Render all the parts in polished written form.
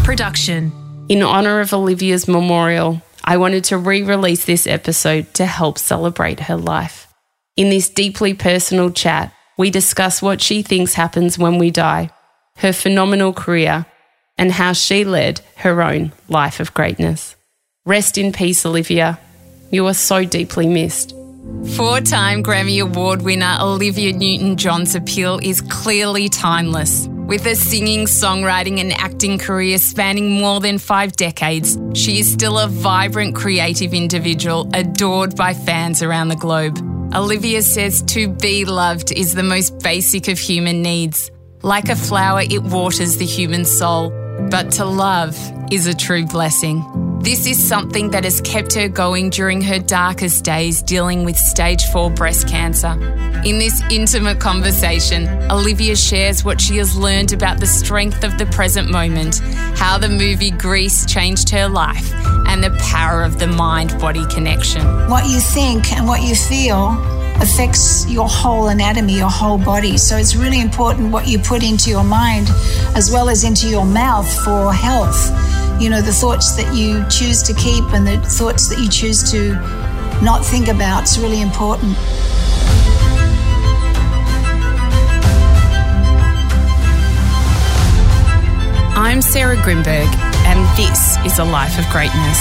production. In honour of Olivia's memorial, I wanted to re-release this episode to help celebrate her life. In this deeply personal chat, we discuss what she thinks happens when we die, her phenomenal career, and how she led her own life of greatness. Rest in peace, Olivia. You are so deeply missed. Four-time Grammy Award winner Olivia Newton-John's appeal is clearly timeless. With a singing, songwriting and acting career spanning more than 5 decades, she is still a vibrant, creative individual adored by fans around the globe. Olivia says to be loved is the most basic of human needs. Like a flower, it waters the human soul, but to love is a true blessing. This is something that has kept her going during her darkest days dealing with stage 4 breast cancer. In this intimate conversation, Olivia shares what she has learned about the strength of the present moment, how the movie Grease changed her life, and the power of the mind-body connection. What you think and what you feel affects your whole anatomy, your whole body. So it's really important what you put into your mind as well as into your mouth for health. You know, the thoughts that you choose to keep and the thoughts that you choose to not think about is really important. I'm Sarah Grimberg, and this is A Life of Greatness.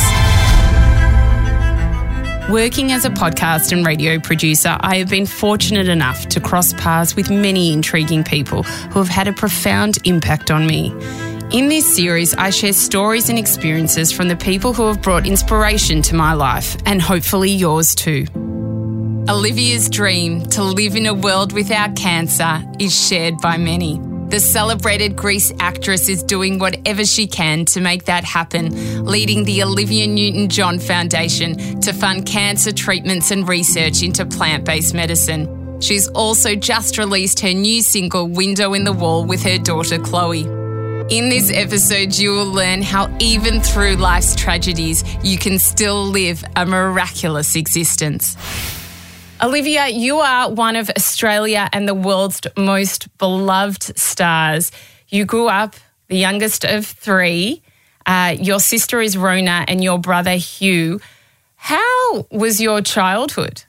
Working as a podcast and radio producer, I have been fortunate enough to cross paths with many intriguing people who have had a profound impact on me. In this series, I share stories and experiences from the people who have brought inspiration to my life, and hopefully yours too. Olivia's dream to live in a world without cancer is shared by many. The celebrated Grease actress is doing whatever she can to make that happen, leading the Olivia Newton-John Foundation to fund cancer treatments and research into plant-based medicine. She's also just released her new single, Window in the Wall, with her daughter Chloe. In this episode, you will learn how even through life's tragedies, you can still live a miraculous existence. Olivia, you are one of Australia and the world's most beloved stars. You grew up the youngest of 3. Your sister is Rona and your brother Hugh. How was your childhood?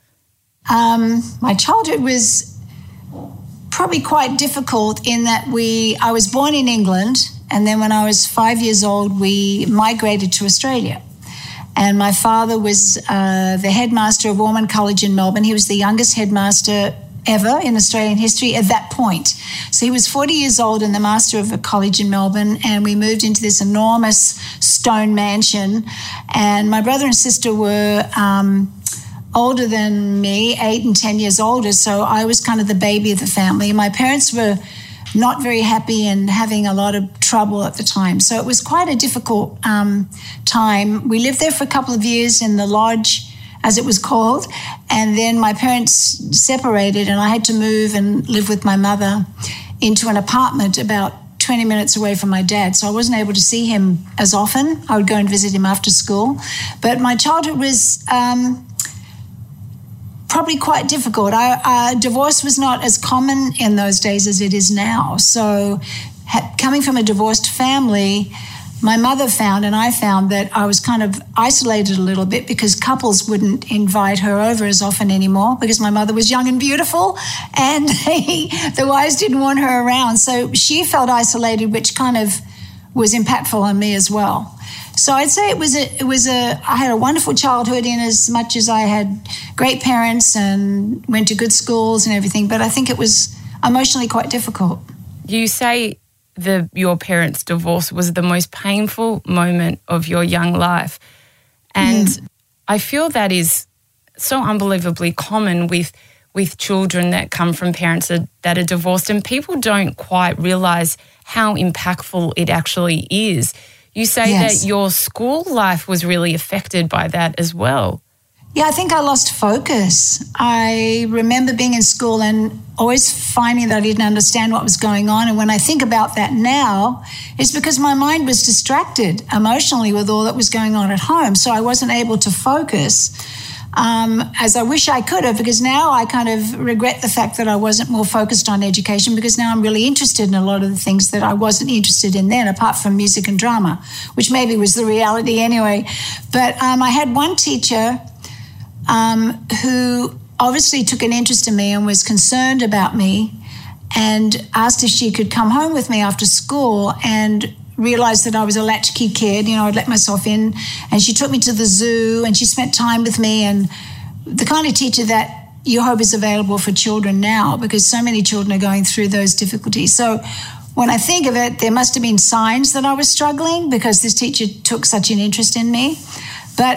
My childhood was probably quite difficult in that I was born in England, and then when I was 5 years old, we migrated to Australia. And my father was the headmaster of Ormond College in Melbourne. He was the youngest headmaster ever in Australian history at that point. So he was 40 years old and the master of a college in Melbourne, and we moved into this enormous stone mansion. And my brother and sister were older than me, 8 and 10 years older, so I was kind of the baby of the family. My parents were not very happy and having a lot of trouble at the time, so it was quite a difficult time. We lived there for a couple of years in the lodge, as it was called, and then my parents separated and I had to move and live with my mother into an apartment about 20 minutes away from my dad, so I wasn't able to see him as often. I would go and visit him after school, but my childhood was probably quite difficult. Divorce was not as common in those days as it is now. So coming from a divorced family, my mother found and I found that I was kind of isolated a little bit because couples wouldn't invite her over as often anymore because my mother was young and beautiful and the wives didn't want her around. So she felt isolated, which kind of was impactful on me as well. So I'd say I had a wonderful childhood in as much as I had great parents and went to good schools and everything, but I think it was emotionally quite difficult. You say your parents' divorce was the most painful moment of your young life. And I feel that is so unbelievably common with children that come from parents that are divorced, and people don't quite realise how impactful it actually is. You say that your school life was really affected by that as well. Yeah, I think I lost focus. I remember being in school and always finding that I didn't understand what was going on. And when I think about that now, it's because my mind was distracted emotionally with all that was going on at home. So I wasn't able to focus. as I wish I could have, because now I kind of regret the fact that I wasn't more focused on education, because now I'm really interested in a lot of the things that I wasn't interested in then, apart from music and drama, which maybe was the reality anyway. But I had one teacher who obviously took an interest in me and was concerned about me, and asked if she could come home with me after school, and realized that I was a latchkey kid. I'd let myself in, and she took me to the zoo and she spent time with me, and the kind of teacher that you hope is available for children now, because so many children are going through those difficulties. So when I think of it, there must have been signs that I was struggling, because this teacher took such an interest in me. But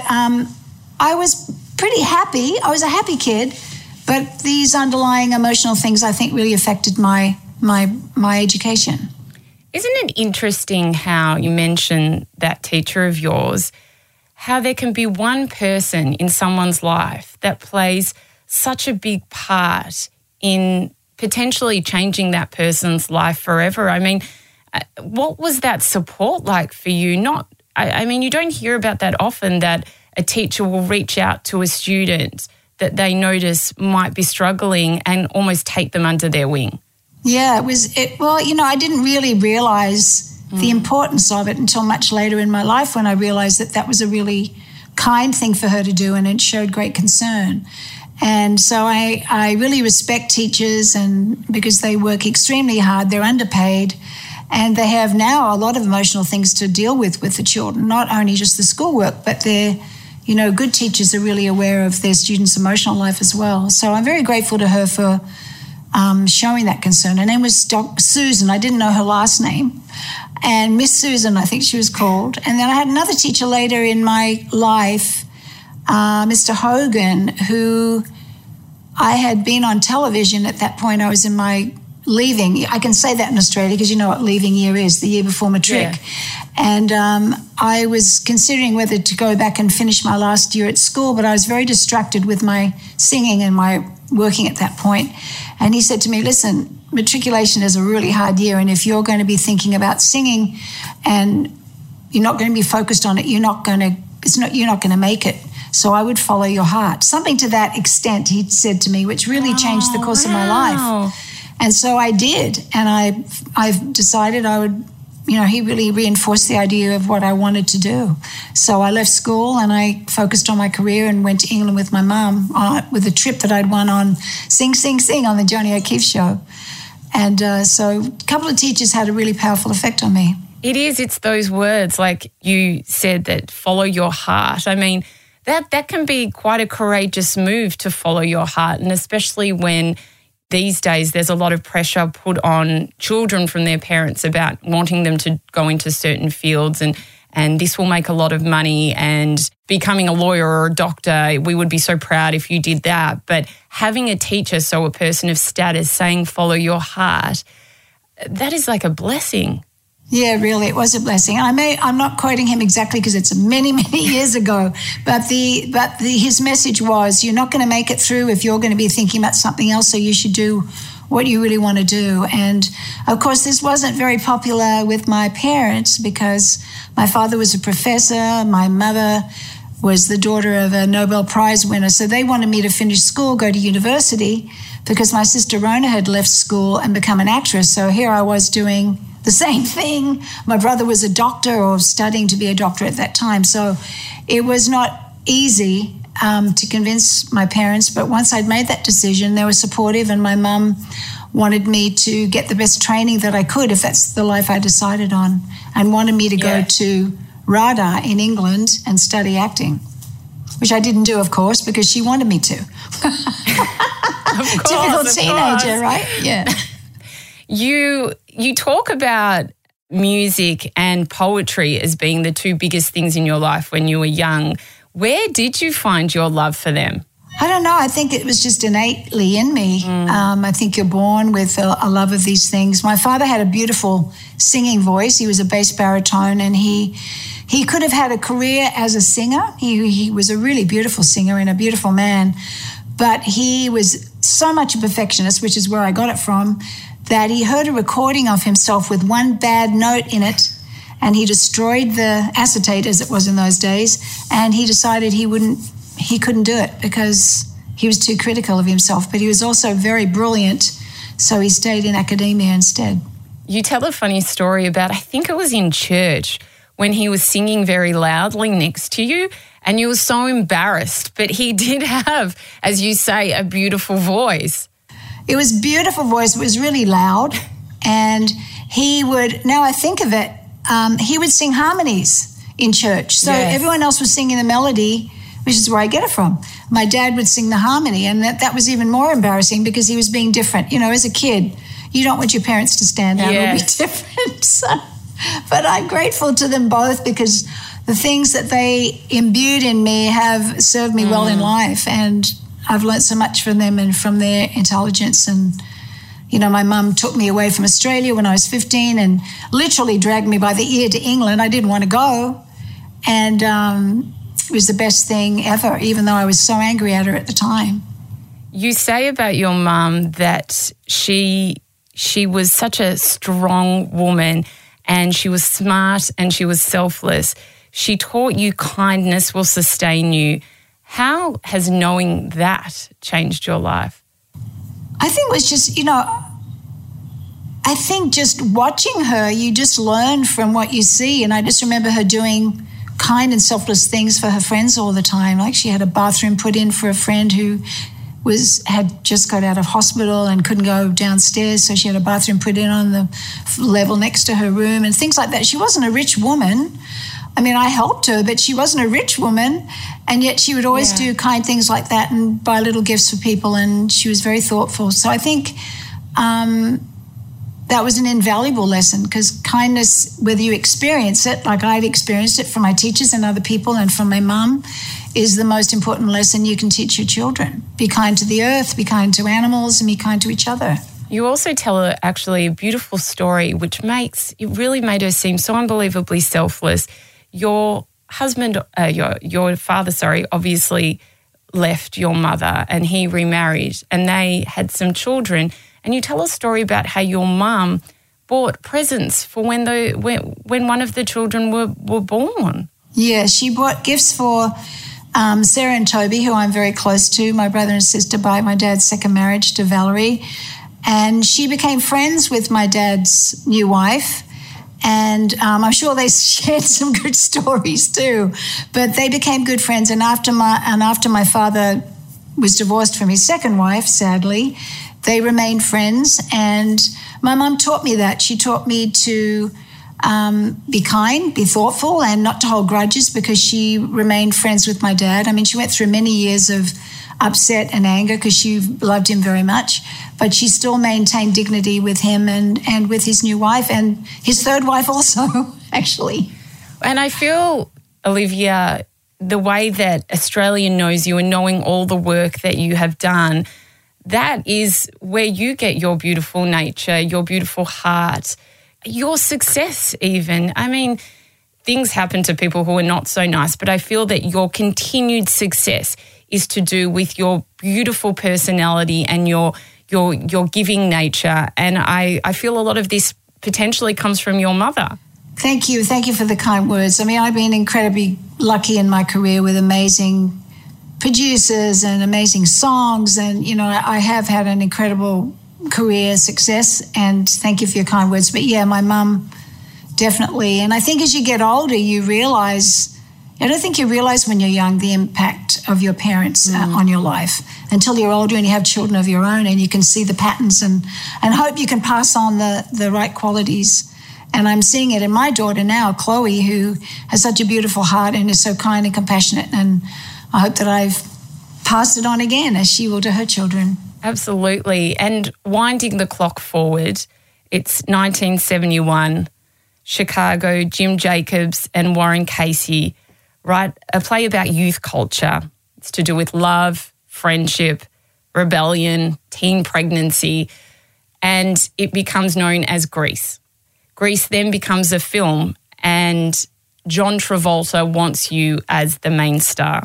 I was pretty happy. I was a happy kid, but these underlying emotional things, I think, really affected my education. Isn't it interesting how you mention that teacher of yours, how there can be one person in someone's life that plays such a big part in potentially changing that person's life forever? I mean, what was that support like for you? You don't hear about that often, that a teacher will reach out to a student that they notice might be struggling and almost take them under their wing. Yeah, I didn't really realize the importance of it until much later in my life, when I realized that was a really kind thing for her to do, and it showed great concern. And so I really respect teachers, and because they work extremely hard, they're underpaid, and they have now a lot of emotional things to deal with the children, not only just the schoolwork, but they're, good teachers are really aware of their students' emotional life as well. So I'm very grateful to her for showing that concern. Her name was Susan. I didn't know her last name. And Miss Susan, I think she was called. And then I had another teacher later in my life, Mr. Hogan, who I had been on television at that point. I was in my leaving. I can say that in Australia because you know what leaving year is, the year before matric. Yeah. And I was considering whether to go back and finish my last year at school, but I was very distracted with my singing and my working at that point. And he said to me, listen, matriculation is a really hard year, and if you're going to be thinking about singing and you're not going to be focused on it, you're not going to make it. So I would follow your heart. Something to that extent, he said to me, which really changed the course of my life. And so I did. And I've decided I would, he really reinforced the idea of what I wanted to do. So I left school and I focused on my career and went to England with my mum with a trip that I'd won on Sing, Sing, Sing on the Johnny O'Keefe show. And so a couple of teachers had a really powerful effect on me. It's those words, like you said, that follow your heart. I mean, that can be quite a courageous move to follow your heart, and especially when these days there's a lot of pressure put on children from their parents about wanting them to go into certain fields and this will make a lot of money, and becoming a lawyer or a doctor, we would be so proud if you did that. But having a teacher, so a person of status, saying follow your heart, that is like a blessing. Yeah, really, it was a blessing. I'm not quoting him exactly because it's many, many years ago, but his message was, you're not going to make it through if you're going to be thinking about something else, so you should do what you really want to do. And, of course, this wasn't very popular with my parents because my father was a professor, my mother was the daughter of a Nobel Prize winner, so they wanted me to finish school, go to university, because my sister Rona had left school and become an actress. So here I was doing the same thing. My brother was a doctor or studying to be a doctor at that time. So it was not easy to convince my parents. But once I'd made that decision, they were supportive, and my mum wanted me to get the best training that I could if that's the life I decided on, and wanted me to go to RADA in England and study acting, which I didn't do, of course, because she wanted me to. Typical teenager, right? Yeah. You talk about music and poetry as being the two biggest things in your life when you were young. Where did you find your love for them? I don't know. I think it was just innately in me. I think you're born with a love of these things. My father had a beautiful singing voice. He was a bass baritone, and he could have had a career as a singer. He was a really beautiful singer and a beautiful man, but he was so much a perfectionist, which is where I got it from, that he heard a recording of himself with one bad note in it, and he destroyed the acetate, as it was in those days, and he decided he wouldn't he couldn't do it because he was too critical of himself. But he was also very brilliant, so he stayed in academia instead. You tell a funny story about, I think it was in church, when he was singing very loudly next to you and you were so embarrassed. But he did have, as you say, a beautiful voice. It was a beautiful voice. It was really loud. And he would, now I think of it, he would sing harmonies in church. So everyone else was singing the melody, which is where I get it from. My dad would sing the harmony, and that was even more embarrassing because he was being different. You know, as a kid, you don't want your parents to stand out or be different. So, but I'm grateful to them both because the things that they imbued in me have served me well in life, and I've learned so much from them and from their intelligence. And, you know, my mum took me away from Australia when I was 15 and literally dragged me by the ear to England. I didn't want to go. And it was the best thing ever, even though I was so angry at her at the time. You say about your mum that she was such a strong woman and she was smart and she was selfless. She taught you kindness will sustain you. How has knowing that changed your life? I think it was just, you know, I think just watching her, you just learn from what you see. And I just remember her doing kind and selfless things for her friends all the time. Like she had a bathroom put in for a friend who had just got out of hospital and couldn't go downstairs, so she had a bathroom put in on the level next to her room and things like that. She wasn't a rich woman. I mean, I helped her, but she wasn't a rich woman, and yet she would always do kind things like that and buy little gifts for people, and she was very thoughtful. So I think that was an invaluable lesson, because kindness, whether you experience it, like I've experienced it from my teachers and other people and from my mum, is the most important lesson you can teach your children. Be kind to the earth, be kind to animals, and be kind to each other. You also tell her actually a beautiful story, which it really made her seem so unbelievably selfless. Your husband, your father, obviously left your mother and he remarried and they had some children. And you tell a story about how your mum bought presents for when one of the children were born. Yeah, she bought gifts for Sarah and Toby, who I'm very close to, my brother and sister by my dad's second marriage to Valerie. And she became friends with my dad's new wife. And I'm sure they shared some good stories too. But they became good friends. And after my father was divorced from his second wife, sadly, they remained friends. And my mum taught me that. She taught me to be kind, be thoughtful, and not to hold grudges, because she remained friends with my dad. I mean, she went through many years of upset and anger because she loved him very much, but she still maintained dignity with him and with his new wife and his third wife also, actually. And I feel, Olivia, the way that Australia knows you and knowing all the work that you have done, that is where you get your beautiful nature, your beautiful heart, your success even. I mean, things happen to people who are not so nice, but I feel that your continued success is to do with your beautiful personality and your giving nature. And I feel a lot of this potentially comes from your mother. Thank you. Thank you for the kind words. I mean, I've been incredibly lucky in my career with amazing producers and amazing songs. And, you know, I have had an incredible career success, and thank you for your kind words. But yeah, my mum definitely. And I think as you get older, you realise, I don't think you realise when you're young the impact of your parents on your life until you're older and you have children of your own and you can see the patterns and hope you can pass on the right qualities. And I'm seeing it in my daughter now, Chloe, who has such a beautiful heart and is so kind and compassionate. And I hope that I've passed it on again, as she will to her children. Absolutely. And winding the clock forward, it's 1971, Chicago, Jim Jacobs and Warren Casey write a play about youth culture. It's to do with love, friendship, rebellion, teen pregnancy, and it becomes known as Grease. Grease then becomes a film, and John Travolta wants you as the main star.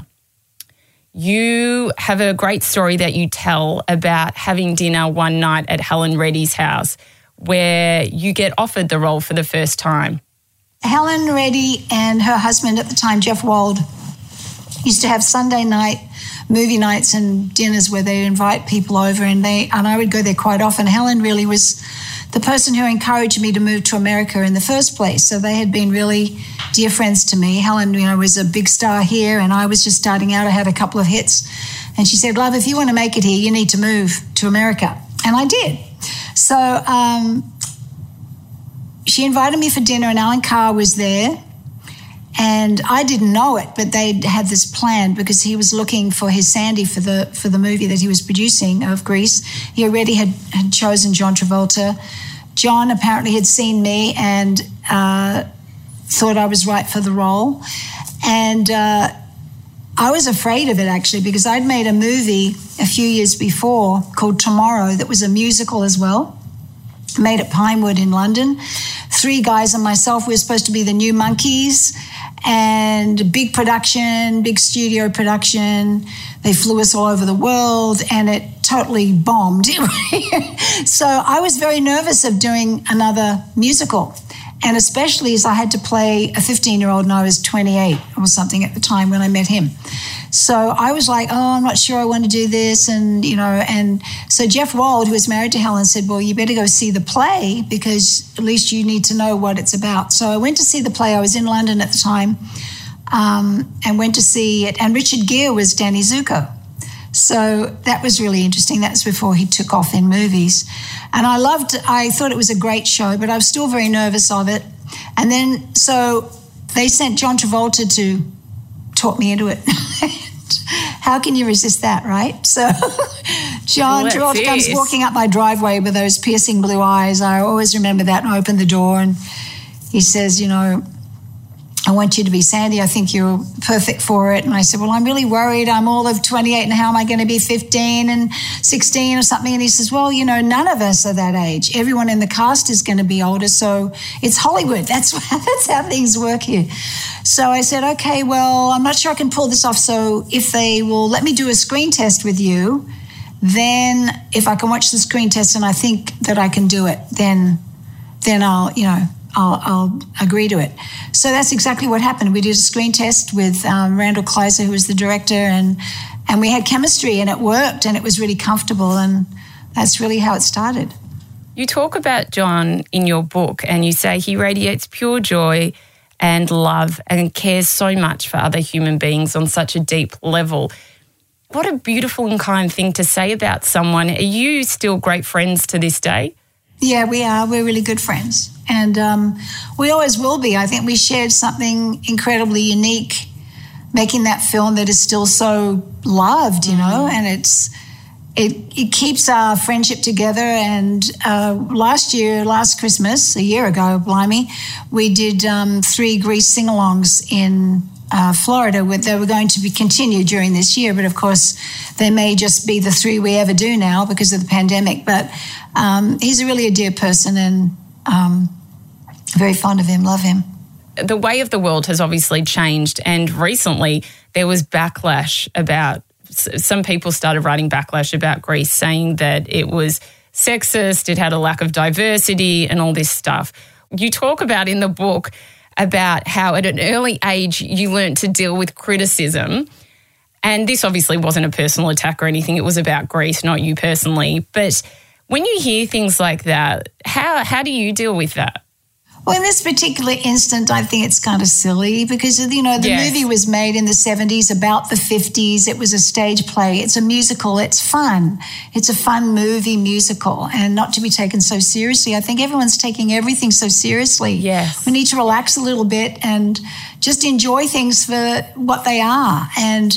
You have a great story that you tell about having dinner one night at Helen Reddy's house where you get offered the role for the first time. Helen Reddy and her husband at the time, Jeff Wald, used to have Sunday night movie nights and dinners where they'd invite people over, and I would go there quite often. Helen really was the person who encouraged me to move to America in the first place. So they had been really dear friends to me. Helen, was a big star here, and I was just starting out. I had a couple of hits. And she said, love, if you want to make it here, you need to move to America. And I did. So she invited me for dinner, and Alan Carr was there. And I didn't know it, but they'd had this plan because he was looking for his Sandy for the movie that he was producing of Grease. He already had chosen John Travolta. John apparently had seen me and thought I was right for the role. And I was afraid of it, actually, because I'd made a movie a few years before called Tomorrow that was a musical as well, made at Pinewood in London. 3 guys and myself, we were supposed to be the New Monkeys, and big production, big studio production. They flew us all over the world, and it totally bombed. So I was very nervous of doing another musical, and especially as I had to play a 15-year-old and I was 28 or something at the time when I met him. So I was like, I'm not sure I want to do this. And, and so Jeff Wald, who was married to Helen, said, well, you better go see the play because at least you need to know what it's about. So I went to see the play. I was in London at the time and went to see it. And Richard Gere was Danny Zuko. So that was really interesting. That was before he took off in movies. And I thought it was a great show, but I was still very nervous of it. And then, so they sent John Travolta to talk me into it. How can you resist that, right? So John Travolta comes walking up my driveway with those piercing blue eyes. I always remember that, and I opened the door and he says, I want you to be Sandy. I think you're perfect for it. And I said, well, I'm really worried. I'm all of 28 and how am I going to be 15 and 16 or something? And he says, well, none of us are that age. Everyone in the cast is going to be older. So it's Hollywood. That's how things work here. So I said, okay, well, I'm not sure I can pull this off. So if they will let me do a screen test with you, then if I can watch the screen test and I think that I can do it, then I'll agree to it. So that's exactly what happened. We did a screen test with Randall Kleiser, who was the director, and we had chemistry, and it worked, and it was really comfortable, and that's really how it started. You talk about John in your book, and you say he radiates pure joy and love and cares so much for other human beings on such a deep level. What a beautiful and kind thing to say about someone. Are you still great friends to this day? Yeah, we are. We're really good friends. And we always will be. I think we shared something incredibly unique, making that film that is still so loved, and it keeps our friendship together. And last Christmas, a year ago, blimey, we did 3 Grease sing-alongs in Florida. They were going to be continued during this year, but of course they may just be the 3 we ever do now because of the pandemic. But he's really a dear person, and very fond of him, love him. The way of the world has obviously changed, and recently there was backlash about, some people started writing backlash about Grease, saying that it was sexist, it had a lack of diversity and all this stuff. You talk about in the book about how at an early age you learned to deal with criticism, and this obviously wasn't a personal attack or anything, it was about Grease, not you personally. But when you hear things like that, how do you deal with that? Well, in this particular instant, I think it's kind of silly because, the movie was made in the 70s, about the 50s. It was a stage play. It's a musical. It's fun. It's a fun movie musical, and not to be taken so seriously. I think everyone's taking everything so seriously. Yes. We need to relax a little bit and just enjoy things for what they are. And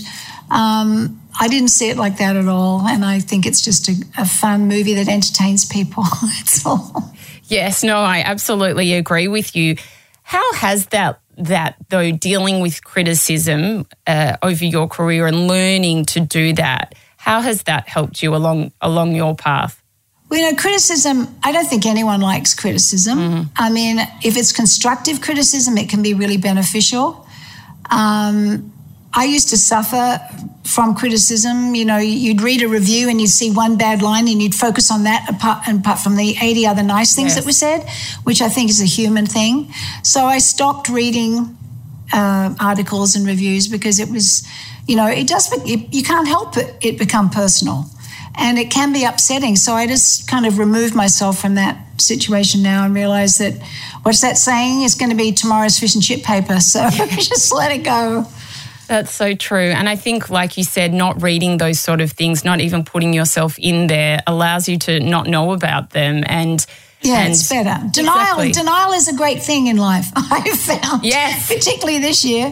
I didn't see it like that at all, and I think it's just a fun movie that entertains people. That's all. Yes, no, I absolutely agree with you. How has that though, dealing with criticism over your career and learning to do that, how has that helped you along your path? Well, criticism, I don't think anyone likes criticism. Mm-hmm. I mean, if it's constructive criticism, it can be really beneficial. I used to suffer from criticism. You'd read a review and you'd see one bad line and you'd focus on that apart from the 80 other nice things that were said, which I think is a human thing. So I stopped reading articles and reviews because it was it does, you can't help it become personal. And it can be upsetting. So I just kind of removed myself from that situation now and realize that, what's that saying? It's going to be tomorrow's fish and chip paper. So just let it go. That's so true. And I think, like you said, not reading those sort of things, not even putting yourself in there, allows you to not know about them. And it's better. Denial is a great thing in life, I've found. Yes. Particularly this year.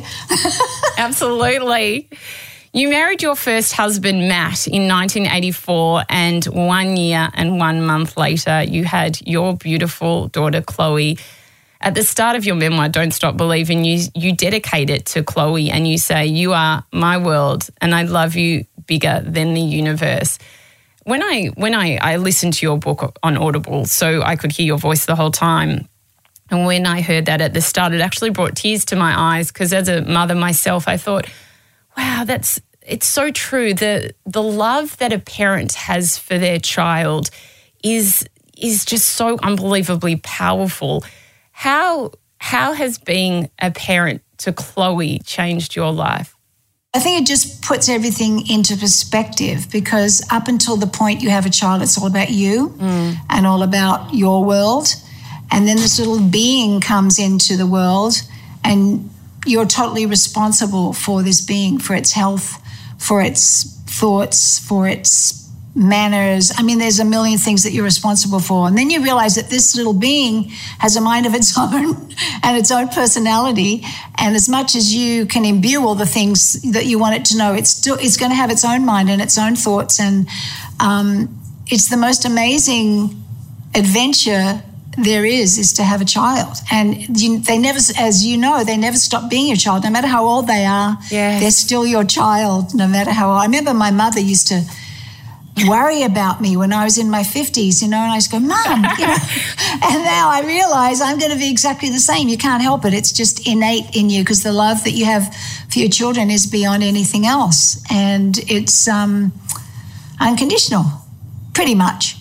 Absolutely. You married your first husband, Matt, in 1984, and 1 year and 1 month later, you had your beautiful daughter, Chloe. At the start of your memoir, Don't Stop Believing, you dedicate it to Chloe and you say, "You are my world and I love you bigger than the universe." When I listened to your book on Audible, so I could hear your voice the whole time, and when I heard that at the start, it actually brought tears to my eyes, because as a mother myself, I thought, wow, it's so true. The love that a parent has for their child is just so unbelievably powerful. How has being a parent to Chloe changed your life? I think it just puts everything into perspective, because up until the point you have a child, it's all about you and all about your world. And then this little being comes into the world and you're totally responsible for this being, for its health, for its thoughts, for its manners. I mean, there's a million things that you're responsible for. And then you realize that this little being has a mind of its own and its own personality. And as much as you can imbue all the things that you want it to know, it's going to have its own mind and its own thoughts. And it's the most amazing adventure there is to have a child. And they never, as you know, they never stop being your child. No matter how old they are, they're still your child, no matter how old. I remember my mother used to worry about me when I was in my 50s, and I used to go, Mum, and now I realize I'm going to be exactly the same. You can't help it. It's just innate in you, because the love that you have for your children is beyond anything else. And it's unconditional, pretty much.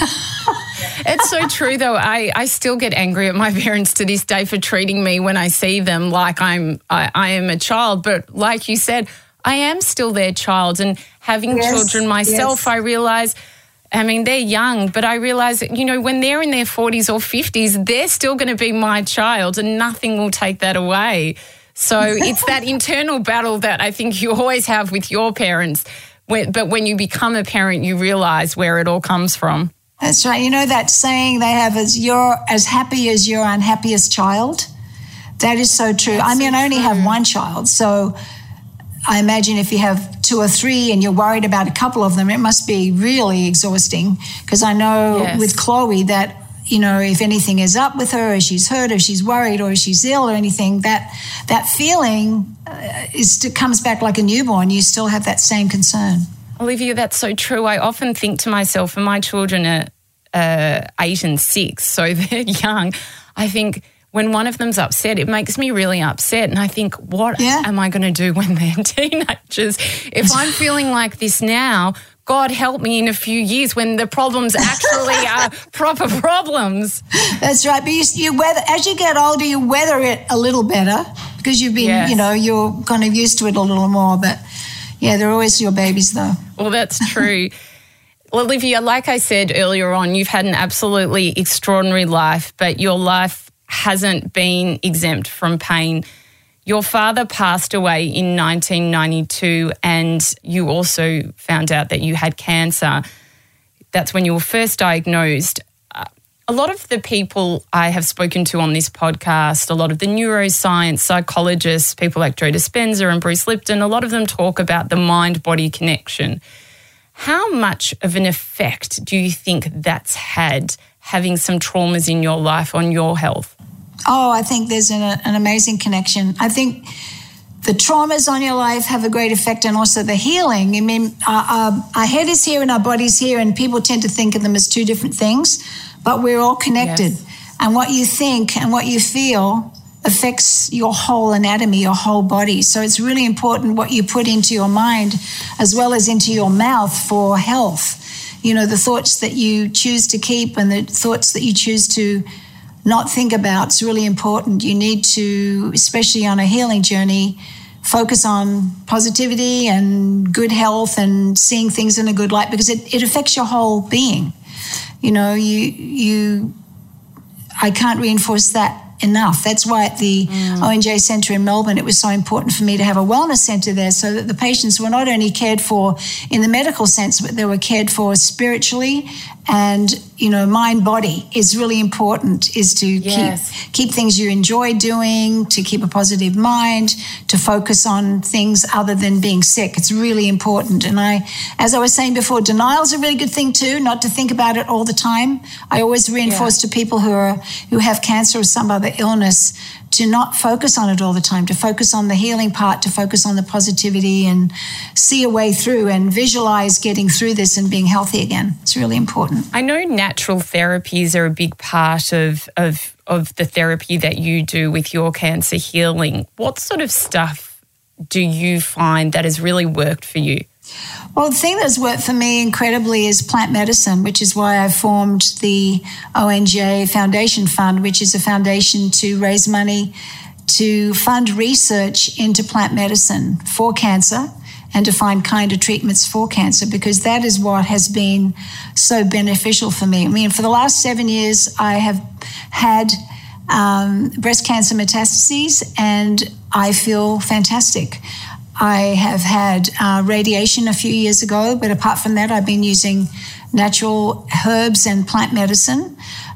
It's so true, though. I still get angry at my parents to this day for treating me when I see them like I am a child. But like you said, I am still their child, and having children myself, I realise, I mean, they're young, but I realise that, when they're in their 40s or 50s, they're still going to be my child and nothing will take that away. So it's that internal battle that I think you always have with your parents. But when you become a parent, you realise where it all comes from. That's right. You know that saying they have is, you're as happy as your unhappiest child? That is so true. I only have one child, so I imagine if you have 2 or 3 and you're worried about a couple of them, it must be really exhausting, because I know with Chloe that, if anything is up with her, or she's hurt, or she's worried, or she's ill or anything, that feeling comes back like a newborn. You still have that same concern. Olivia, that's so true. I often think to myself, and my children are 8 and 6, so they're young, I think, when one of them's upset, it makes me really upset. And I think, what am I going to do when they're teenagers? If I'm feeling like this now, God help me in a few years when the problems actually are proper problems. That's right. But you weather, as you get older, you weather it a little better, because you've been, you're kind of used to it a little more. But yeah, they're always your babies, though. Well, that's true. Olivia, like I said earlier on, you've had an absolutely extraordinary life, but your life hasn't been exempt from pain. Your father passed away in 1992, and you also found out that you had cancer. That's when you were first diagnosed. A lot of the people I have spoken to on this podcast, a lot of the neuroscience psychologists, people like Joe Dispenza and Bruce Lipton, a lot of them talk about the mind-body connection. How much of an effect do you think that's had, having some traumas in your life, on your health? Oh, I think there's an amazing connection. I think the traumas on your life have a great effect, and also the healing. I mean, our head is here and our body's here, and people tend to think of them as 2 different things, but we're all connected. Yes. And what you think and what you feel affects your whole anatomy, your whole body. So it's really important what you put into your mind as well as into your mouth for health. The thoughts that you choose to keep and the thoughts that you choose to not think about, it's really important. You need to, especially on a healing journey, focus on positivity and good health and seeing things in a good light, because it affects your whole being. You know, I can't reinforce that enough. That's why at the ONJ Centre in Melbourne, it was so important for me to have a wellness centre there, so that the patients were not only cared for in the medical sense, but they were cared for spiritually. And, you know, mind body is really important, is to keep things you enjoy doing, to keep a positive mind, to focus on things other than being sick. It's really important. And as I was saying before, denial is a really good thing too, not to think about it all the time. I always reinforce to people who have cancer or some other illness to not focus on it all the time, to focus on the healing part, to focus on the positivity and see a way through and visualize getting through this and being healthy again. It's really important. I know natural therapies are a big part of the therapy that you do with your cancer healing. What sort of stuff do you find that has really worked for you? Well, the thing that's worked for me incredibly is plant medicine, which is why I formed the ONJ Foundation Fund, which is a foundation to raise money to fund research into plant medicine for cancer and to find kinder treatments for cancer, because that is what has been so beneficial for me. I mean, for the last 7 years, I have had breast cancer metastases and I feel fantastic. I have had radiation a few years ago, but apart from that, I've been using natural herbs and plant medicine.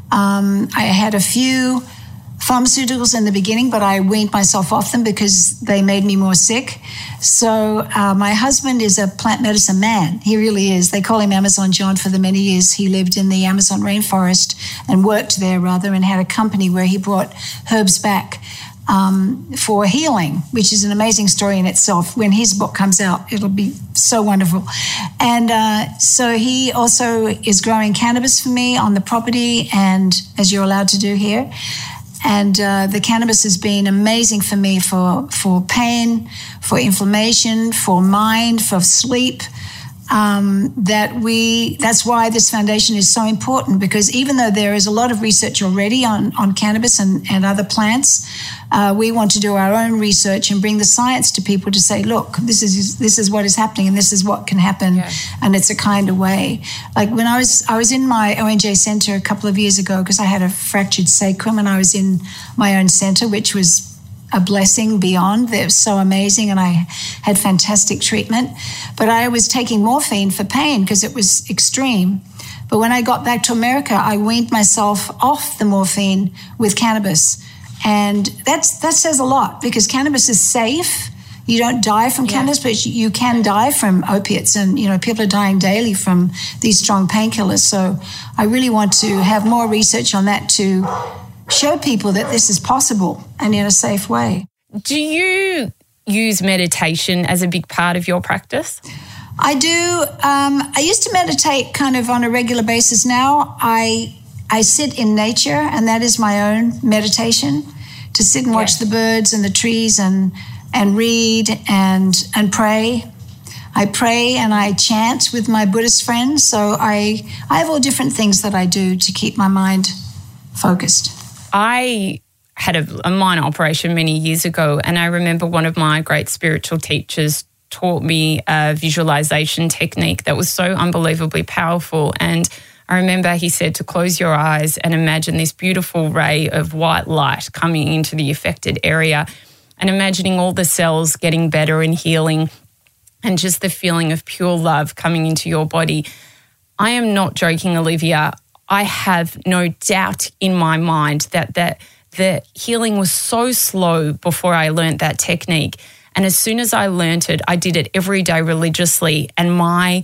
I had a few pharmaceuticals in the beginning, but I weaned myself off them because they made me more sick. So my husband is a plant medicine man. He really is. They call him Amazon John. For the many years he lived in the Amazon rainforest and worked there rather, and had a company where he brought herbs back for healing, which is an amazing story in itself. When his book comes out, it'll be so wonderful. And so he also is growing cannabis for me on the property, and as you're allowed to do here. And the cannabis has been amazing for me for pain, for inflammation, for mind, for sleep. That's why this foundation is so important, because even though there is a lot of research already on cannabis and other plants, we want to do our own research and bring the science to people to say, look, this is what is happening and this is what can happen, and it's a kinder way. Like when I was in my ONJ Centre a couple of years ago, because I had a fractured sacrum, and I was in my own centre, which was a blessing beyond. They were so amazing, and I had fantastic treatment. But I was taking morphine for pain because it was extreme. But when I got back to America, I weaned myself off the morphine with cannabis. And that says a lot, because cannabis is safe. You don't die from cannabis, but you can die from opiates. And, you know, people are dying daily from these strong painkillers. So I really want to have more research on that to show people that this is possible and in a safe way. Do you use meditation as a big part of your practice? I do. I used to meditate kind of on a regular basis. Now I sit in nature, and that is my own meditation, to sit and watch the birds and the trees and read and pray. I pray and I chant with my Buddhist friends. So I have all different things that I do to keep my mind focused. I had a minor operation many years ago, and I remember one of my great spiritual teachers taught me a visualization technique that was so unbelievably powerful. And I remember he said to close your eyes and imagine this beautiful ray of white light coming into the affected area, and imagining all the cells getting better and healing, and just the feeling of pure love coming into your body. I am not joking, Olivia. I have no doubt in my mind that the healing was so slow before I learned that technique. And as soon as I learned it, I did it every day religiously. And my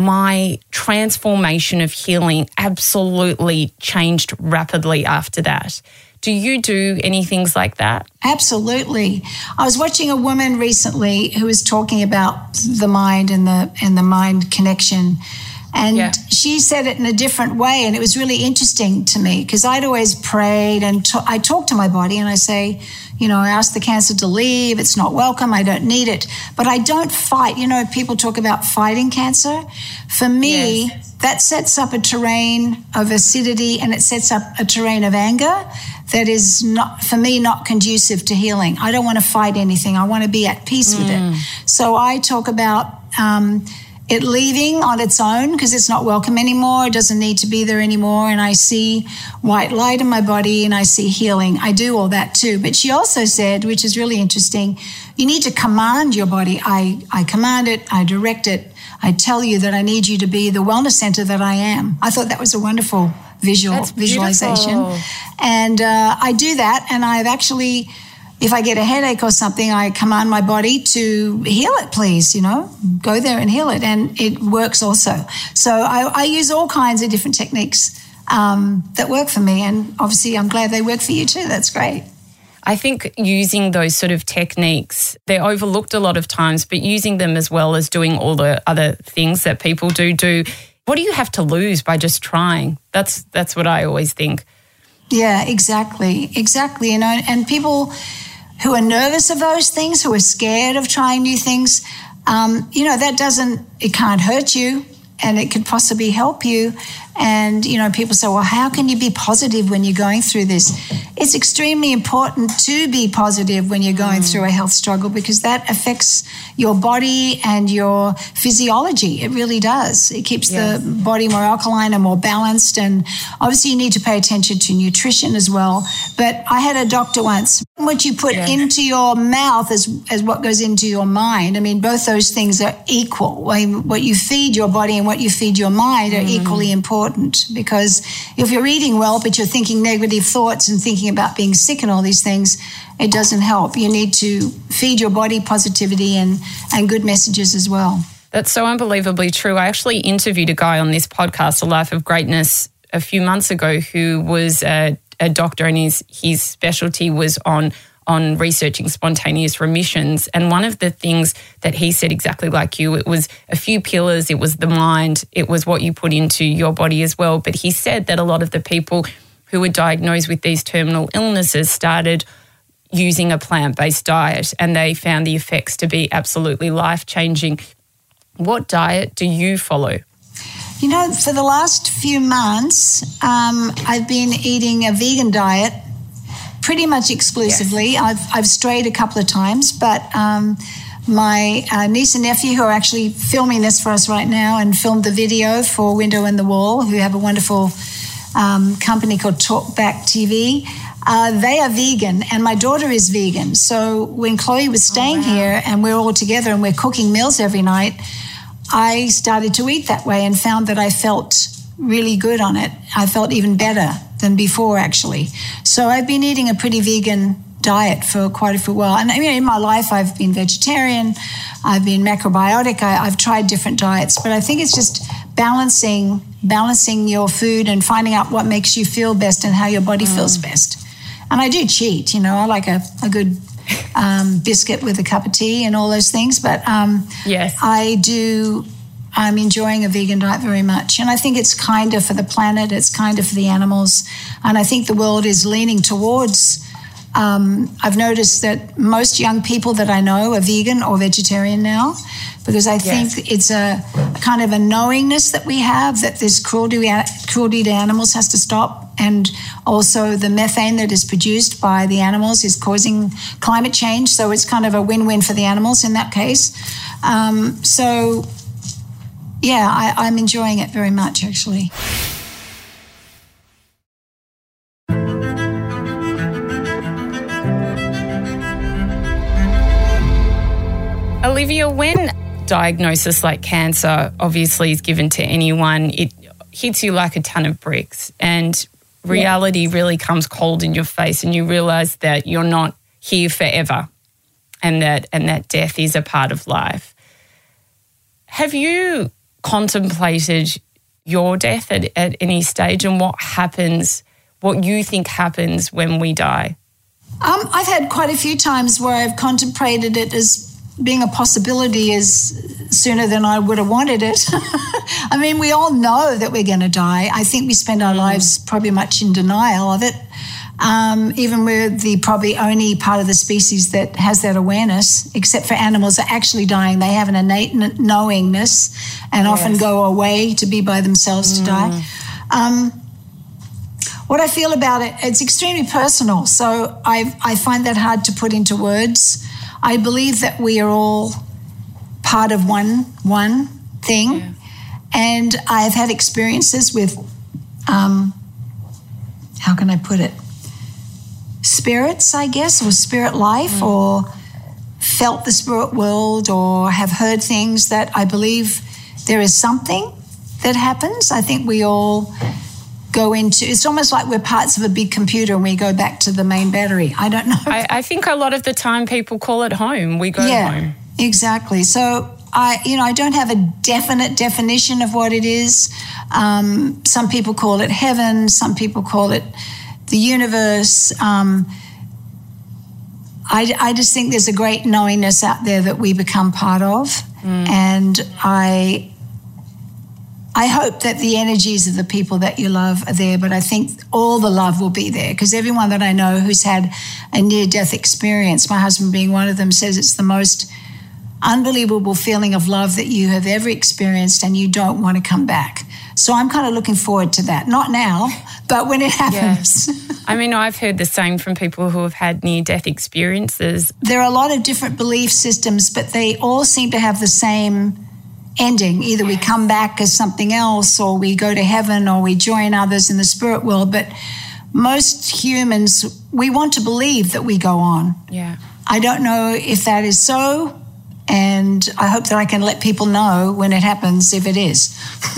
transformation of healing absolutely changed rapidly after that. Do you do any things like that? Absolutely. I was watching a woman recently who was talking about the mind and the mind connection. And she said it in a different way. And it was really interesting to me because I'd always prayed and I talk to my body and I say, I ask the cancer to leave. It's not welcome. I don't need it. But I don't fight. People talk about fighting cancer. For me, that sets up a terrain of acidity and it sets up a terrain of anger that is not, for me, not conducive to healing. I don't want to fight anything. I want to be at peace with it. So I talk about it leaving on its own because it's not welcome anymore. It doesn't need to be there anymore. And I see white light in my body and I see healing. I do all that too. But she also said, which is really interesting, you need to command your body. I command it. I direct it. I tell you that I need you to be the wellness center that I am. I thought that was a wonderful visualization. And I do that. And I've actually, if I get a headache or something, I command my body to heal it, please, go there and heal it. And it works also. So I use all kinds of different techniques that work for me. And obviously I'm glad they work for you too. That's great. I think using those sort of techniques, they're overlooked a lot of times, but using them as well as doing all the other things that people do. What do you have to lose by just trying? That's what I always think. Yeah, exactly. And people who are nervous of those things, who are scared of trying new things, it can't hurt you and it could possibly help you. And, people say, well, how can you be positive when you're going through this? It's extremely important to be positive when you're going through a health struggle because that affects your body and your physiology. It really does. It keeps the body more alkaline and more balanced. And obviously you need to pay attention to nutrition as well. But I had a doctor once, what you put into your mouth as what goes into your mind. I mean, both those things are equal. I mean, what you feed your body and what you feed your mind are equally important because if you're eating well but you're thinking negative thoughts and thinking about being sick and all these things, it doesn't help. You need to feed your body positivity and good messages as well. That's so unbelievably true. I actually interviewed a guy on this podcast, A Life of Greatness, a few months ago who was a doctor and his specialty was on researching spontaneous remissions. And one of the things that he said, exactly like you, it was a few pillars, it was the mind, it was what you put into your body as well. But he said that a lot of the people who were diagnosed with these terminal illnesses started using a plant-based diet and they found the effects to be absolutely life-changing. What diet do you follow? For the last few months, I've been eating a vegan diet pretty much exclusively. Yes. I've strayed a couple of times, but my niece and nephew who are actually filming this for us right now and filmed the video for Window in the Wall, who have a wonderful company called Talkback TV, they are vegan and my daughter is vegan. So when Chloe was staying here and we're all together and we're cooking meals every night, I started to eat that way and found that I felt really good on it. I felt even better than before, actually. So I've been eating a pretty vegan diet for quite a while. And in my life, I've been vegetarian, I've been macrobiotic, I've tried different diets, but I think it's just balancing your food and finding out what makes you feel best and how your body feels best. And I do cheat, I like a good biscuit with a cup of tea and all those things, but I'm enjoying a vegan diet very much. And I think it's kinder for the planet, it's kinder for the animals. And I think the world is leaning towards, I've noticed that most young people that I know are vegan or vegetarian now, because I think it's a kind of a knowingness that we have that this cruelty to animals has to stop. And also the methane that is produced by the animals is causing climate change. So it's kind of a win-win for the animals in that case. I'm enjoying it very much, actually. Olivia, when diagnosis like cancer obviously is given to anyone, it hits you like a ton of bricks and reality really comes cold in your face and you realise that you're not here forever and that death is a part of life. Have you contemplated your death at any stage and what you think happens when we die? I've had quite a few times where I've contemplated it as being a possibility is sooner than I would have wanted it. I mean, we all know that we're going to die. I think we spend our lives probably much in denial of it. Even we're the probably only part of the species that has that awareness, except for animals that are actually dying. They have an innate knowingness and often go away to be by themselves to die. What I feel about it, it's extremely personal. So I find that hard to put into words. I believe that we are all part of one thing. Yeah. And I've had experiences with, how can I put it? Spirits, I guess, or spirit life, or felt the spirit world, or have heard things that I believe there is something that happens. I think we all go into, it's almost like we're parts of a big computer and we go back to the main battery. I don't know. I think a lot of the time people call it home. We go home. Exactly. So I don't have a definite definition of what it is. Some people call it heaven. Some people call it the universe. I just think there's a great knowingness out there that we become part of. And I hope that the energies of the people that you love are there, but I think all the love will be there, because everyone that I know who's had a near-death experience, my husband being one of them, says it's the most unbelievable feeling of love that you have ever experienced, and you don't want to come back. So I'm kind of looking forward to that. Not now, but when it happens. Yeah. I mean, I've heard the same from people who have had near-death experiences. There are a lot of different belief systems, but they all seem to have the same ending. Either we come back as something else, or we go to heaven, or we join others in the spirit world. But most humans, we want to believe that we go on. Yeah. I don't know if that is so, and I hope that I can let people know when it happens if it is.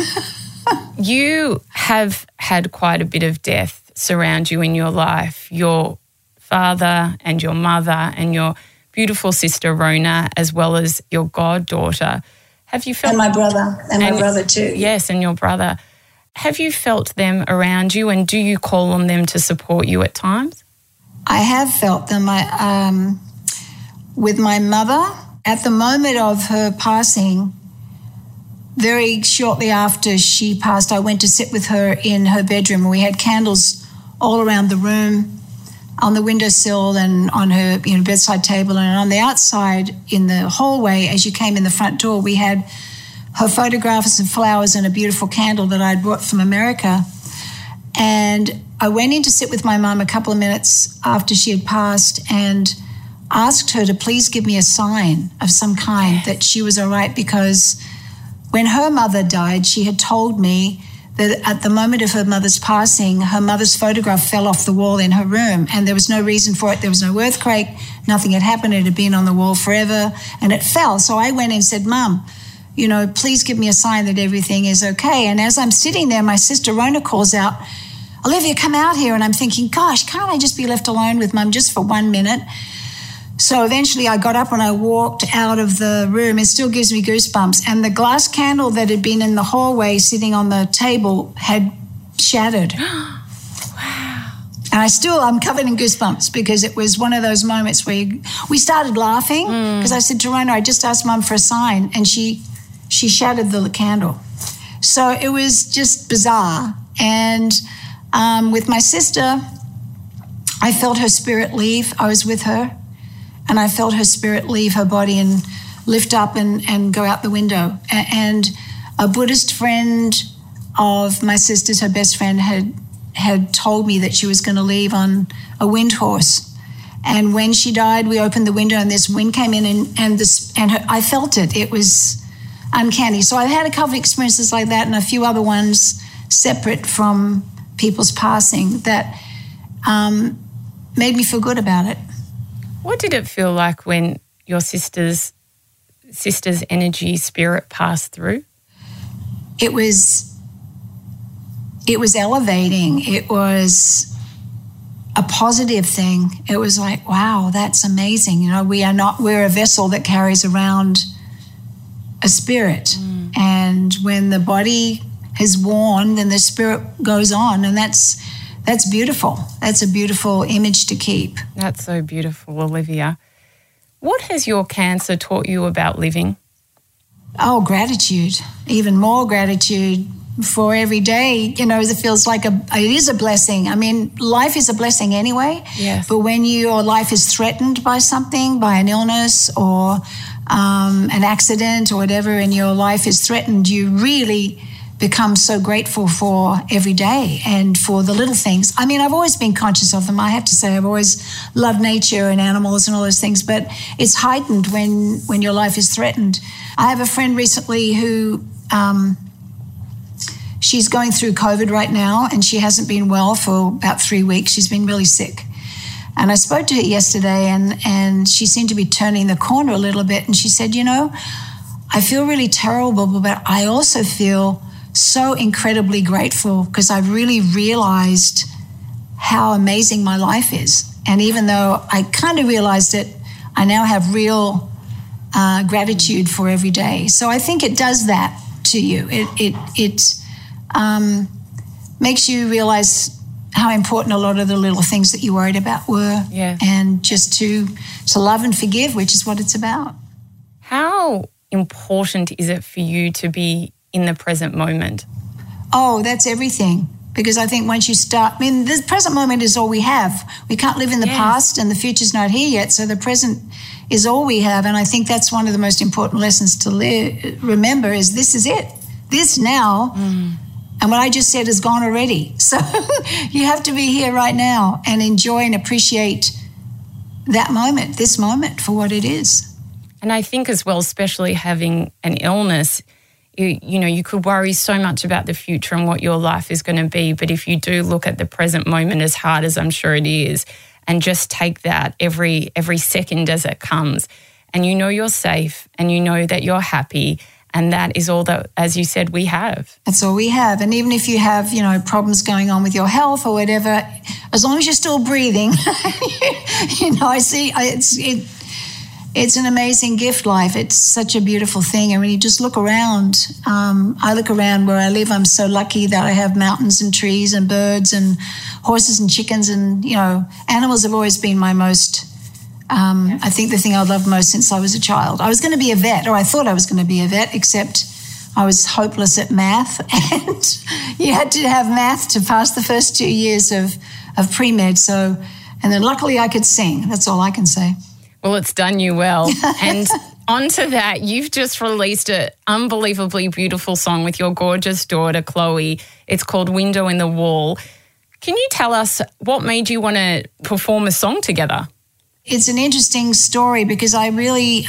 You have had quite a bit of death surround you in your life. Your father and your mother and your beautiful sister Rona, as well as your goddaughter. Have you felt... And my brother. And my brother too. Yes, and your brother. Have you felt them around you, and do you call on them to support you at times? I have felt them. With my mother, at the moment of her passing, very shortly after she passed, I went to sit with her in her bedroom. We had candles all around the room, on the windowsill and on her bedside table, and on the outside in the hallway as you came in the front door, we had her photographs and flowers and a beautiful candle that I'd brought from America. And I went in to sit with my mum a couple of minutes after she had passed and asked her to please give me a sign of some kind that she was all right, because when her mother died, she had told me that at the moment of her mother's passing, her mother's photograph fell off the wall in her room, and there was no reason for it. There was no earthquake. Nothing had happened. It had been on the wall forever, and it fell. So I went and said, Mum, please give me a sign that everything is okay. And as I'm sitting there, my sister Rona calls out, Olivia, come out here. And I'm thinking, gosh, can't I just be left alone with Mum just for 1 minute? So eventually I got up and I walked out of the room. It still gives me goosebumps. And the glass candle that had been in the hallway sitting on the table had shattered. Wow. And I'm covered in goosebumps, because it was one of those moments where we started laughing, because I said to Rona, I just asked Mum for a sign, and she shattered the candle. So it was just bizarre. And with my sister, I felt her spirit leave. I was with her. And I felt her spirit leave her body and lift up and go out the window. And a Buddhist friend of my sister's, her best friend, had told me that she was going to leave on a wind horse. And when she died, we opened the window and this wind came in I felt it. It was uncanny. So I've had a couple of experiences like that and a few other ones separate from people's passing that made me feel good about it. What did it feel like when your sister's energy spirit passed through? It was elevating. It was a positive thing. It was like, wow, that's amazing. We're a vessel that carries around a spirit. And when the body is worn, then the spirit goes on, and that's beautiful. That's a beautiful image to keep. That's so beautiful, Olivia. What has your cancer taught you about living? Oh, gratitude, even more gratitude for every day. You know, it feels like it is a blessing. I mean, life is a blessing anyway. Yes. But when your life is threatened by something, by an illness or an accident or whatever, and your life is threatened, you really become so grateful for every day and for the little things. I mean, I've always been conscious of them. I have to say, I've always loved nature and animals and all those things, but it's heightened when your life is threatened. I have a friend recently who she's going through COVID right now, and she hasn't been well for about 3 weeks. She's been really sick. And I spoke to her yesterday, and she seemed to be turning the corner a little bit. And she said, you know, I feel really terrible, but I also feel so incredibly grateful because I've really realized how amazing my life is. And even though I kind of realized it, I now have real gratitude for every day. So I think it does that to you. It makes you realize how important a lot of the little things that you worried about were. Yeah. And just to love and forgive, which is what it's about. How important is it for you to be in the present moment? Oh, that's everything. Because I think once you start, I mean, the present moment is all we have. We can't live in the past, and the future's not here yet. So the present is all we have. And I think that's one of the most important lessons to remember is this is it. This now. And what I just said is gone already. So you have to be here right now and enjoy and appreciate that moment, this moment, for what it is. And I think as well, especially having an illness, you know, you could worry so much about the future and what your life is going to be. But if you do look at the present moment, as hard as I'm sure it is, and just take that every second as it comes, and you know you're safe and you know that you're happy, and that is all that, as you said, we have. That's all we have. And even if you have, you know, problems going on with your health or whatever, as long as you're still breathing, you know, it's an amazing gift, life. It's such a beautiful thing. And when you just look around, I look around where I live, I'm so lucky that I have mountains and trees and birds and horses and chickens and, you know, animals have always been my most, I think the thing I loved most since I was a child. I was going to be a vet, or I thought I was going to be a vet, except I was hopeless at math, and you had to have math to pass the first 2 years of pre-med. So, and then luckily I could sing. That's all I can say. Well, it's done you well. And onto that, you've just released an unbelievably beautiful song with your gorgeous daughter, Chloe. It's called Window in the Wall. Can you tell us what made you want to perform a song together? It's an interesting story because I really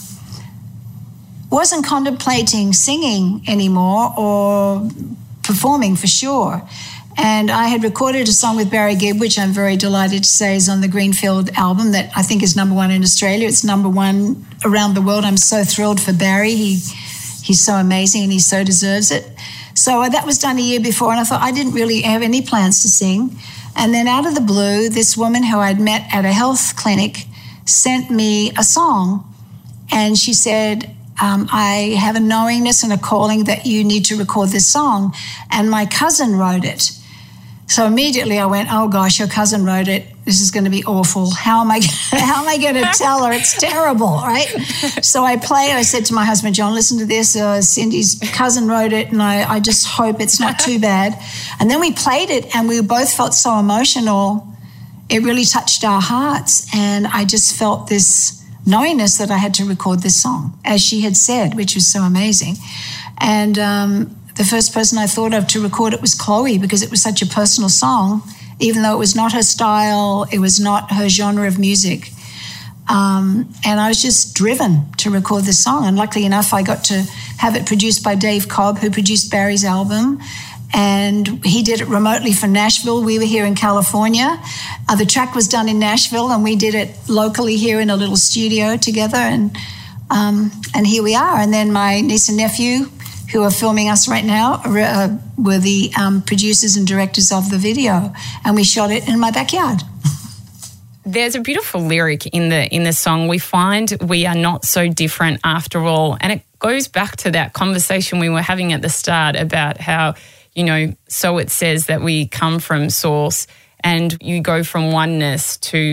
wasn't contemplating singing anymore or performing for sure. And I had recorded a song with Barry Gibb, which I'm very delighted to say is on the Greenfield album that I think is #1 in Australia. It's #1 around the world. I'm so thrilled for Barry. He's so amazing and he so deserves it. So that was done a year before, and I thought I didn't really have any plans to sing. And then out of the blue, this woman who I'd met at a health clinic sent me a song, and she said, I have a knowingness and a calling that you need to record this song. And my cousin wrote it. So immediately I went, oh gosh, your cousin wrote it. This is going to be awful. How am I going to tell her? It's terrible, right? So I played. I said to my husband, John, listen to this. Cindy's cousin wrote it, and I just hope it's not too bad. And then we played it, and we both felt so emotional. It really touched our hearts, and I just felt this knowingness that I had to record this song, as she had said, which was so amazing. And the first person I thought of to record it was Chloe, because it was such a personal song, even though it was not her style, it was not her genre of music. And I was just driven to record this song. And luckily enough, I got to have it produced by Dave Cobb, who produced Barry's album. And he did it remotely from Nashville. We were here in California. The track was done in Nashville, and we did it locally here in a little studio together. And here we are. And then my niece and nephew, who are filming us right now, were the producers and directors of the video. And we shot it in my backyard. There's a beautiful lyric in the song. We find we are not so different after all. And it goes back to that conversation we were having at the start about how, you know, so it says that we come from source, and you go from oneness to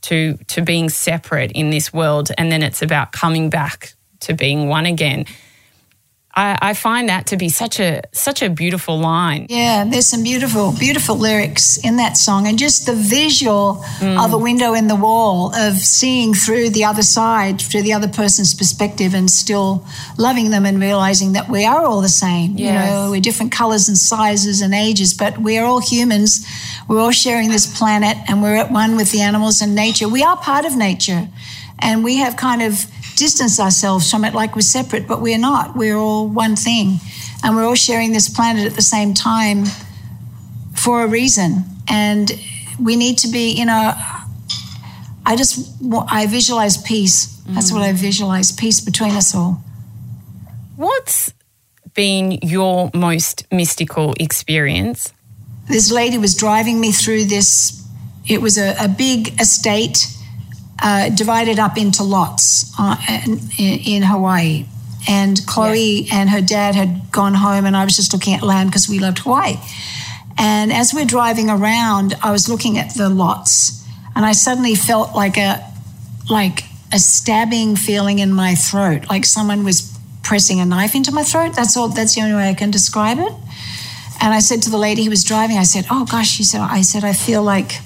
to being separate in this world, and then it's about coming back to being one again. I find that to be such a beautiful line. Yeah, there's some beautiful, beautiful lyrics in that song, and just the visual of a window in the wall, of seeing through the other side, through the other person's perspective, and still loving them and realizing that we are all the same. Yes. You know, we're different colors and sizes and ages, but we are all humans. We're all sharing this planet, and we're at one with the animals and nature. We are part of nature, and we have kind of distance ourselves from it like we're separate, but we're not. We're all one thing, and we're all sharing this planet at the same time for a reason. And we need to be, I visualize peace. That's what I visualize, peace between us all. What's been your most mystical experience? This lady was driving me through this. It was a big estate, divided up into lots in Hawaii. And Chloe and her dad had gone home, and I was just looking at land because we loved Hawaii. And as we're driving around, I was looking at the lots, and I suddenly felt like a stabbing feeling in my throat, like someone was pressing a knife into my throat. That's the only way I can describe it. And I said to the lady who was driving, I said, "Oh gosh," she said, I feel like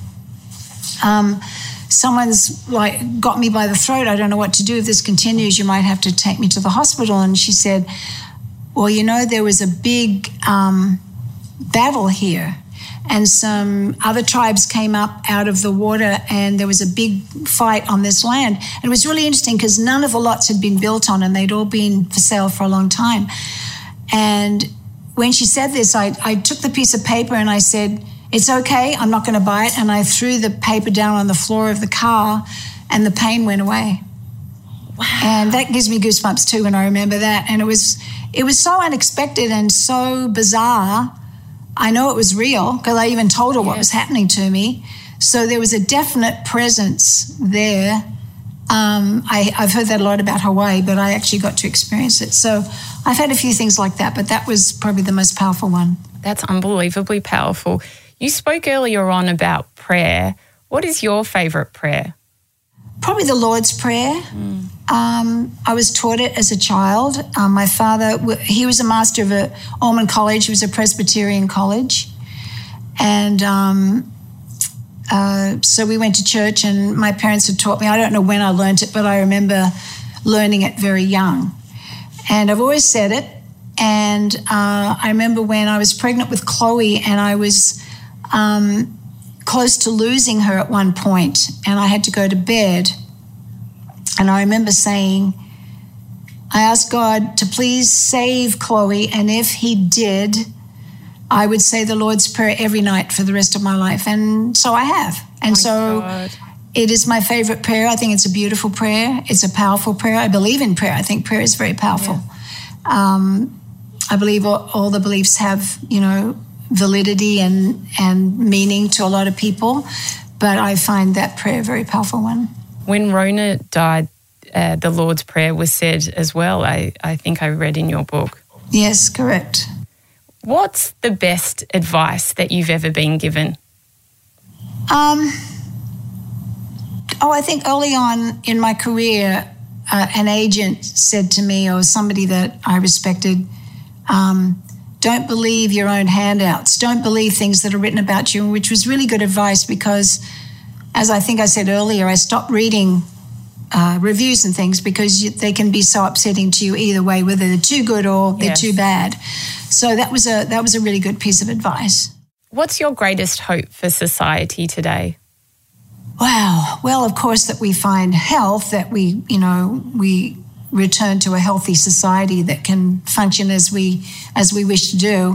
someone's like got me by the throat. I don't know what to do. If this continues, you might have to take me to the hospital. And she said, "Well, there was a big battle here, and some other tribes came up out of the water, and there was a big fight on this land." And it was really interesting because none of the lots had been built on, and they'd all been for sale for a long time. And when she said this, I took the piece of paper and I said, "It's okay, I'm not going to buy it." And I threw the paper down on the floor of the car, and the pain went away. Wow. And that gives me goosebumps too when I remember that. And it was so unexpected and so bizarre. I know it was real because I even told her what was happening to me. So there was a definite presence there. I've heard that a lot about Hawaii, but I actually got to experience it. So I've had a few things like that, but that was probably the most powerful one. That's unbelievably powerful. You spoke earlier on about prayer. What is your favourite prayer? Probably the Lord's Prayer. I was taught it as a child. My father, he was a master of Ormond College. He was a Presbyterian college. And so we went to church, and my parents had taught me. I don't know when I learned it, but I remember learning it very young. And I've always said it. And I remember when I was pregnant with Chloe, and I was close to losing her at one point, and I had to go to bed. And I remember saying, I asked God to please save Chloe, and if he did, I would say the Lord's Prayer every night for the rest of my life. And so I have. And God. It is my favorite prayer. I think it's a beautiful prayer. It's a powerful prayer. I believe in prayer. I think prayer is very powerful. Yeah. I believe all the beliefs have, validity and meaning to a lot of people, but I find that prayer a very powerful one. When Rona died, the Lord's Prayer was said as well, I think I read in your book. Yes, correct. What's the best advice that you've ever been given? I think early on in my career, an agent said to me, or somebody that I respected, don't believe your own handouts. Don't believe things that are written about you, which was really good advice because, as I think I said earlier, I stopped reading reviews and things because they can be so upsetting to you either way, whether they're too good or they're too bad. So that was a really good piece of advice. What's your greatest hope for society today? Wow. Well, of course, that we find health, that we return to a healthy society that can function as we wish to do,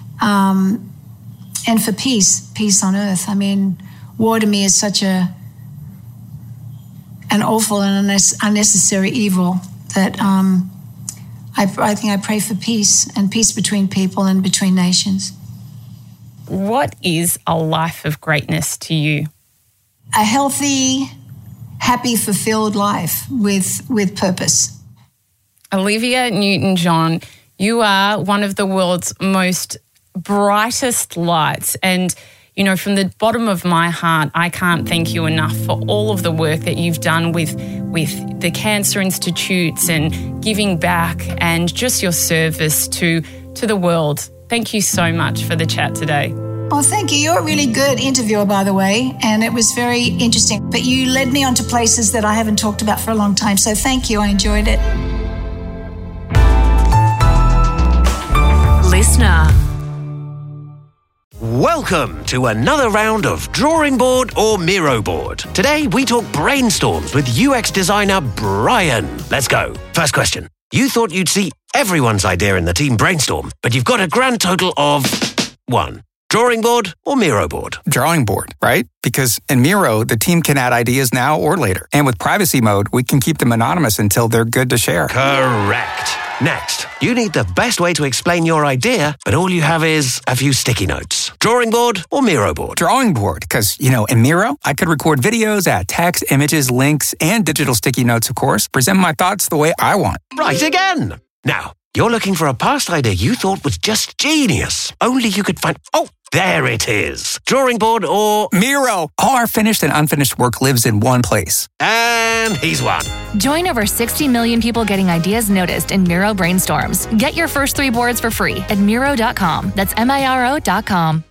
and for peace on earth. I mean, war to me is such an awful and unnecessary evil that I think I pray for peace and peace between people and between nations. What is a life of greatness to you? A healthy, happy, fulfilled life with purpose. Olivia Newton-John, you are one of the world's most brightest lights, and you know, from the bottom of my heart, I can't thank you enough for all of the work that you've done with the Cancer Institutes and giving back and just your service to the world. Thank you so much for the chat today. Oh, thank you. You're a really good interviewer, by the way, and it was very interesting. But you led me onto places that I haven't talked about for a long time, so thank you. I enjoyed it. Listener. Welcome to another round of Drawing Board or Miro Board. Today we talk brainstorms with UX designer Brian. Let's go. First question. You thought you'd see everyone's idea in the team brainstorm, but you've got a grand total of 1. Drawing board or Miro board? Drawing board, right? Because in Miro, the team can add ideas now or later. And with privacy mode, we can keep them anonymous until they're good to share. Correct. Next, you need the best way to explain your idea, but all you have is a few sticky notes. Drawing board or Miro board? Drawing board, because, in Miro, I could record videos, add text, images, links, and digital sticky notes, of course, present my thoughts the way I want. Right again. Now, you're looking for a past idea you thought was just genius. Only you could find... Oh, there it is. Drawing board or... Miro. All our finished and unfinished work lives in one place. And he's won. Join over 60 million people getting ideas noticed in Miro brainstorms. Get your first 3 boards for free at Miro.com. That's Miro.com.